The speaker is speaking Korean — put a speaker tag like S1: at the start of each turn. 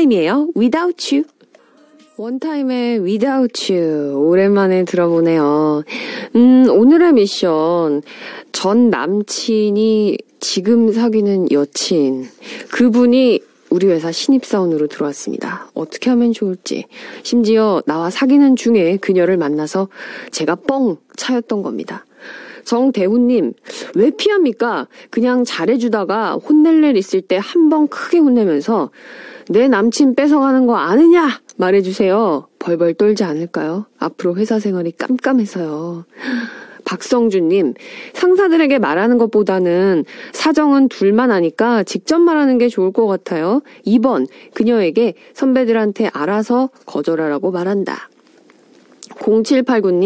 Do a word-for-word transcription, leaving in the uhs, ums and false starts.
S1: 원타임이에요. Without You. 원타임의 Without You 오랜만에 들어보네요. 음, 오늘의 미션 전 남친이 지금 사귀는 여친 그분이 우리 회사 신입사원으로 들어왔습니다. 어떻게 하면 좋을지 심지어 나와 사귀는 중에 그녀를 만나서 제가 뻥 차였던 겁니다. 정대훈님 왜 피합니까? 그냥 잘해주다가 혼낼 일 있을 때 한 번 크게 혼내면서 내 남친 뺏어가는 거 아느냐 말해주세요. 벌벌 떨지 않을까요? 앞으로 회사 생활이 깜깜해서요. 박성준님 상사들에게 말하는 것보다는 사정은 둘만 아니까 직접 말하는 게 좋을 것 같아요. 이 번 그녀에게 선배들한테 알아서 거절하라고 말한다. 공칠팔구님